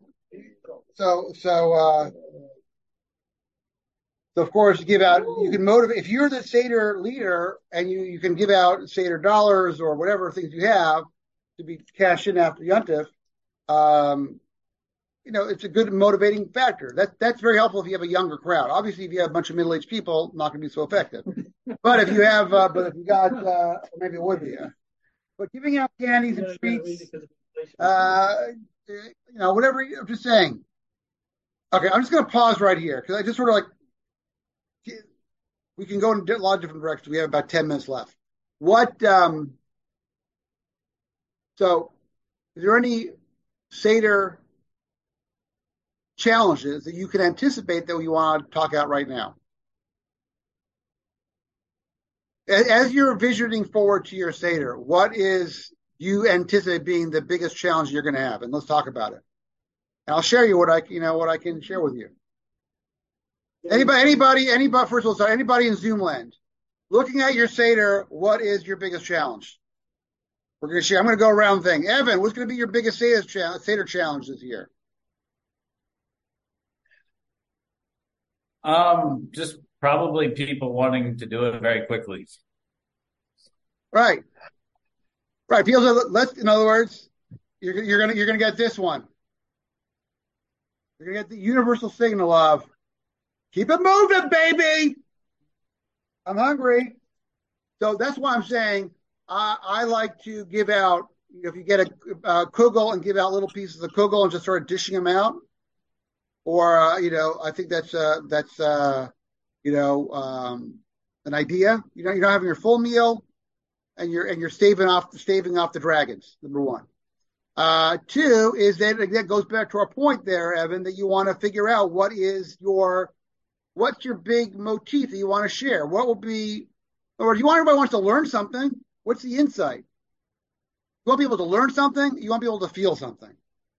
so of course, you can motivate. If you're the Seder leader and you can give out Seder dollars or whatever things you have to be cashed in after Yontif, it's a good motivating factor. That's very helpful if you have a younger crowd. Obviously, if you have a bunch of middle-aged people, not going to be so effective. But if you got, maybe it would be. But giving out candies and treats, whatever. I'm just saying. Okay, I'm just going to pause right here because I just sort of we can go in a lot of different directions. We have about 10 minutes left. So is there any Seder challenges that you can anticipate that we want to talk out right now? As you're visioning forward to your Seder, what do you anticipate being the biggest challenge you're going to have? And let's talk about it. And I'll share you what I can share with you. Anybody, first of all, anybody in Zoom land, looking at your Seder, what is your biggest challenge? We're going to share. I'm going to go around the thing. Evan, what's going to be your biggest Seder challenge this year? Just probably people wanting to do it very quickly. Right. People say, in other words, you're gonna get this one. You're gonna get the universal signal of keep it moving, baby. I'm hungry. So that's why I'm saying I like to give out. If you get a kugel and give out little pieces of kugel and just start dishing them out, or I think that's an idea. You're not having your full meal. and you're staving off the dragons. Number one. Two is that goes back to our point there, Evan, that you want to figure out what's your big motif that you want to share. What will be, or do you want everybody wants to learn something? What's the insight? You want people to learn something? You want people to feel something?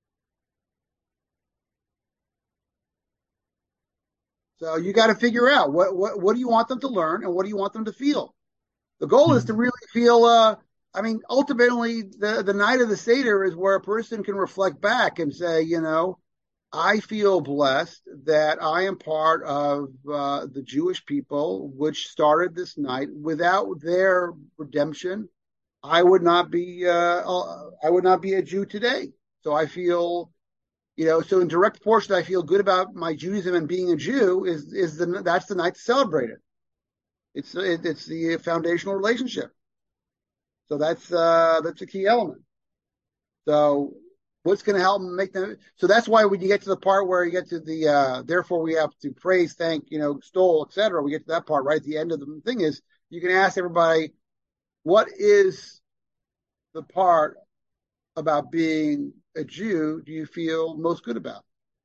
So you got to figure out what do you want them to learn and what do you want them to feel? The goal is to really feel, ultimately the night of the Seder is where a person can reflect back and say, I feel blessed that I am part of the Jewish people, which started this night. Without their redemption, I would not be a Jew today. So I feel, so in direct proportion, I feel good about my Judaism and being a Jew that's the night to celebrate it. It's the foundational relationship. So that's a key element. So what's going to help them make them? So that's why when you get to the part where you get to the therefore we have to praise, thank, stole, etc. We get to that part right at the end of the thing is you can ask everybody, what is the part about being a Jew do you feel most good about?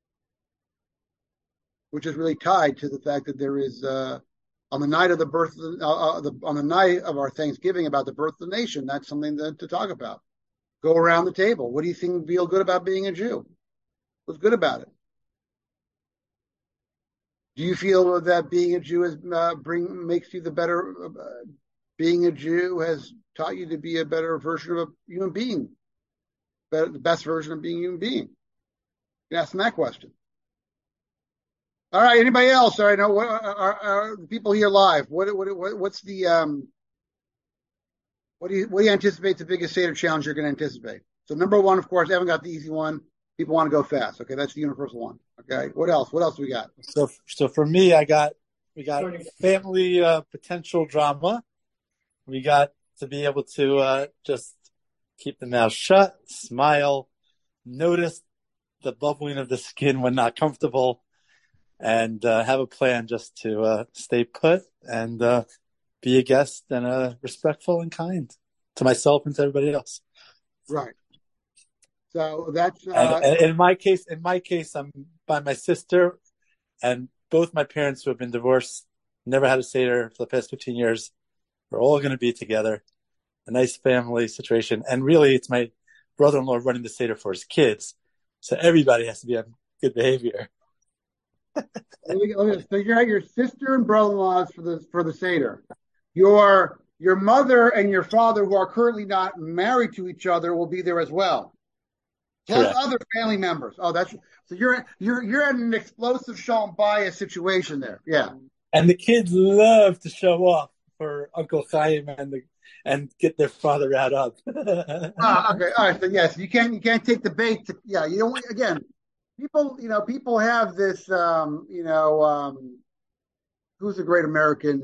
Which is really tied to the fact that there is on the night of the birth on the night of our Thanksgiving about the birth of the nation. That's something to talk about. Go around the table. What do you think feel good about being a Jew? What's good about it? Do you feel that being a Jew makes you the better? Being a Jew has taught you to be a better version of a human being, the best version of being a human being. You can ask them that question. All right. Anybody else? All right. No. What are the people here live? What's the what do you anticipate the biggest Seder challenge you're going to anticipate? So number one, of course, I haven't got the easy one. People want to go fast. Okay, that's the universal one. Okay. What else? What else we got? So for me, we got family potential drama. We got to be able to just keep the mouth shut, smile, notice the bubbling of the skin when not comfortable, and have a plan just to stay put and be a guest and respectful and kind to myself and to everybody else. Right. So that's and in my case, I'm by my sister, and both my parents who have been divorced, never had a Seder for the past 15 years. We're all going to be together, a nice family situation, and really, it's my brother-in-law running the Seder for his kids, so everybody has to be on good behavior. Let me figure out your sister and brother-in-laws for the Seder. Your mother and your father, who are currently not married to each other, will be there as well. Plus Correct. other family members. Oh, that's so you're in an explosive Shalom Bayis situation there. Yeah. And the kids love to show off for Uncle Chaim and get their father out of. Okay. All right. So yes, you can't take the bait. You don't. Again, people have this. Who's a great American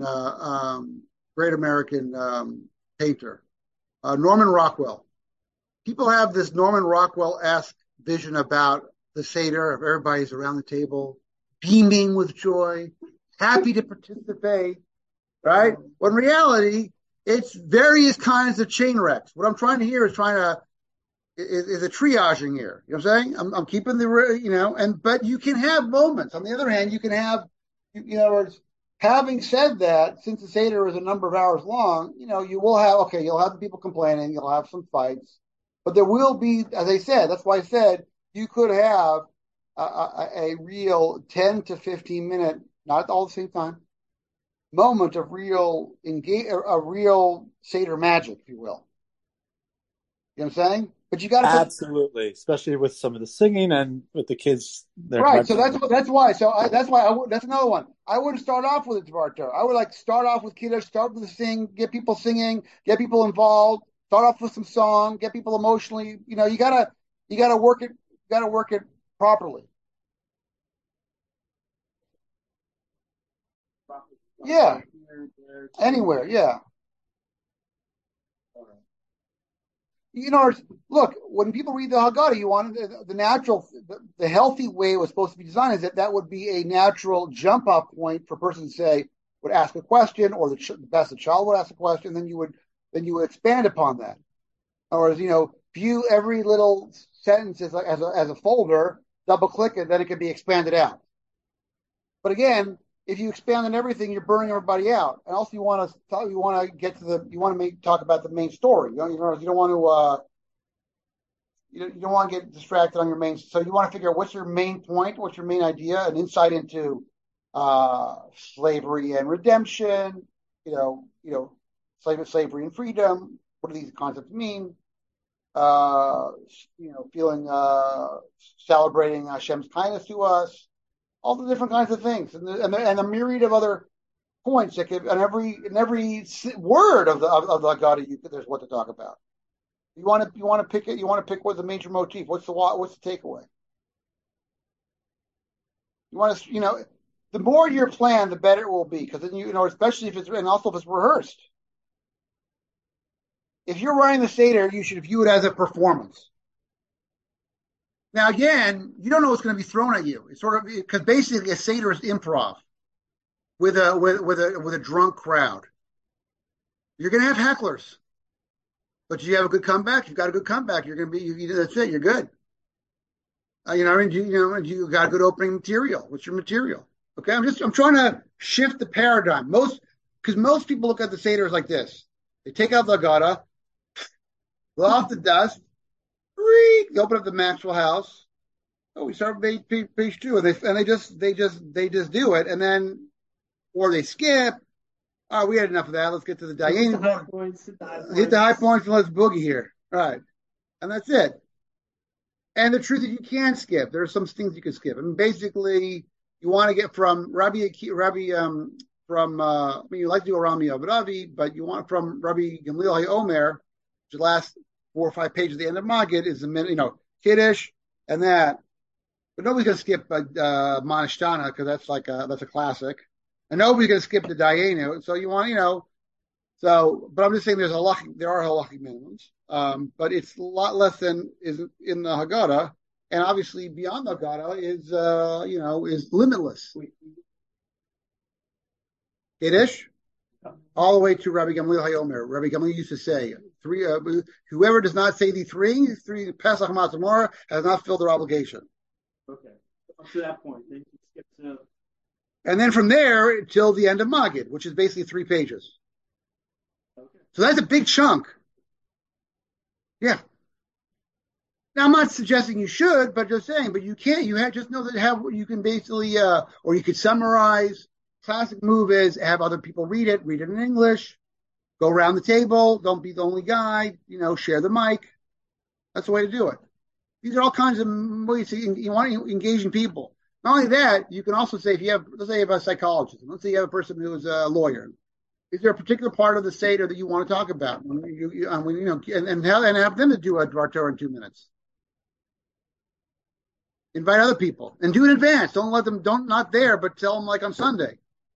painter? Norman Rockwell. People have this Norman Rockwell-esque vision about the Seder of everybody's around the table, beaming with joy, happy to participate, right? When in reality, it's various kinds of chain wrecks. What I'm trying to hear is is a triaging here. You know what I'm saying? I'm keeping but you can have moments. On the other hand, you can have, having said that, since the Seder is a number of hours long, you'll have the people complaining, you'll have some fights, but there will be, as I said, that's why I said you could have a real 10 to 15 minute, not all at the same time, moment of real Seder magic, if you will. You know what I'm saying? But you got to absolutely, especially with some of the singing and with the kids. Right. So that's why. So that's another one. I wouldn't start off with a Dvar Torah. I would start off with Kiddush, start with the sing, get people singing, get people involved, start off with some song, get people emotionally. You gotta work it. You gotta work it properly. Yeah. Anywhere. Yeah. Look, when people read the Haggadah, you want the natural, the healthy way it was supposed to be designed is that would be a natural jump off point for a person to say, would ask a question, or the child would ask a question, then you would then you would expand upon that. Or, view every little sentence as a folder, double click it, then it can be expanded out. But again, if you expand on everything, you're burning everybody out. And also, you want to talk about the main story. You don't want to get distracted on your main. So you want to figure out what's your main point, what's your main idea, an insight into slavery and redemption. Slavery and freedom. What do these concepts mean? Celebrating Hashem's kindness to us, all the different kinds of things, and a myriad of other points that could, and every word of the Haggadah, there's what to talk about. You want to pick it. You want to pick what's the major motif. What's the takeaway? You want to, the more your plan, the better it will be, because then especially if it's rehearsed. If you're running the Seder, you should view it as a performance. Now, again, you don't know what's going to be thrown at you. It's sort of because basically a Seder is improv with a drunk crowd. You're going to have hecklers, but you have a good comeback. You've got a good comeback. You're going to be. That's it. You're good. You got a good opening material. What's your material? Okay, I'm trying to shift the paradigm. Most people look at the Seder like this. They take out the Haggadah, blow off the dust, they open up the Maxwell House. Oh, we start page 2, and they just do it, and then, or they skip. Oh, we had enough of that. Let's get to the Dayanim. Hit the high points and let's boogie here. Right, and that's it. And the truth is, you can skip. There are some things you can skip. I mean, basically, you want to get from you like to do a Rami Abadavi, but you want from Rabbi Gamliel HaOmer, the last 4 or 5 pages at the end of Magid is Kiddush and that. But nobody's going to skip Manishtana because that's a classic. And nobody's going to skip the Dayenu. So you want, but I'm just saying there are halachic minimums. But it's a lot less than is in the Haggadah. And obviously beyond the Haggadah is limitless. Kiddush, all the way to Rabbi Gamliel HaOmer. Rabbi Gamliel used to say, whoever does not say the three Pesach Matzah has not filled their obligation. Okay, up to that point, then you skip to. And then from there till the end of Magid, which is basically 3 pages. Okay. So that's a big chunk. Yeah. Now I'm not suggesting you should, but just saying. But you can't. Just know that you can basically, or you could summarize. Classic move is have other people read it in English, go around the table, don't be the only guy, share the mic. That's the way to do it. These are all kinds of ways you want to engage in people. Not only that, you can also say, let's say you have a psychologist, let's say you have a person who is a lawyer. Is there a particular part of the Seder that you want to talk about? And have them to do a Dvar Torah in 2 minutes. Invite other people and do it in advance. Not there, but tell them like on Sunday.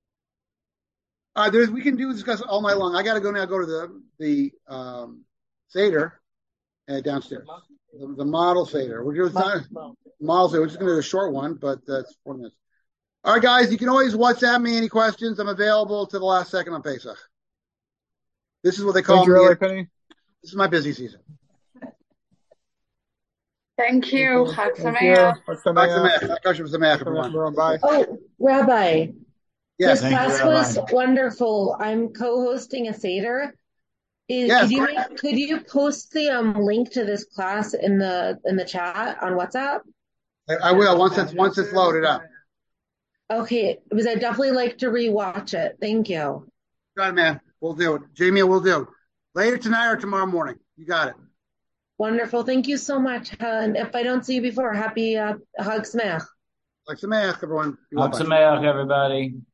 We can discuss all night long. I got to go now. Go to the Seder downstairs. The model Seder. We're doing model Seder. We're just going to do a short one, but that's 4 minutes. All right, guys. You can always WhatsApp me any questions. I'm available to the last second on Pesach. This is what they call me. Penny. This is my busy season. Thank you. Chag Sameach. Bye. Oh, Rabbi. Yes. This class was wonderful. I'm co-hosting a Seder. Yes. Could you post the link to this class in the chat on WhatsApp? I will once it's loaded up. Okay, because I'd definitely like to rewatch it. Thank you. Got it, man. We'll do it. Jamie, we'll do it. Later tonight or tomorrow morning. You got it. Wonderful. Thank you so much. And if I don't see you before, happy Chag Sameach. Chag Sameach, everyone. Chag Sameach, everybody.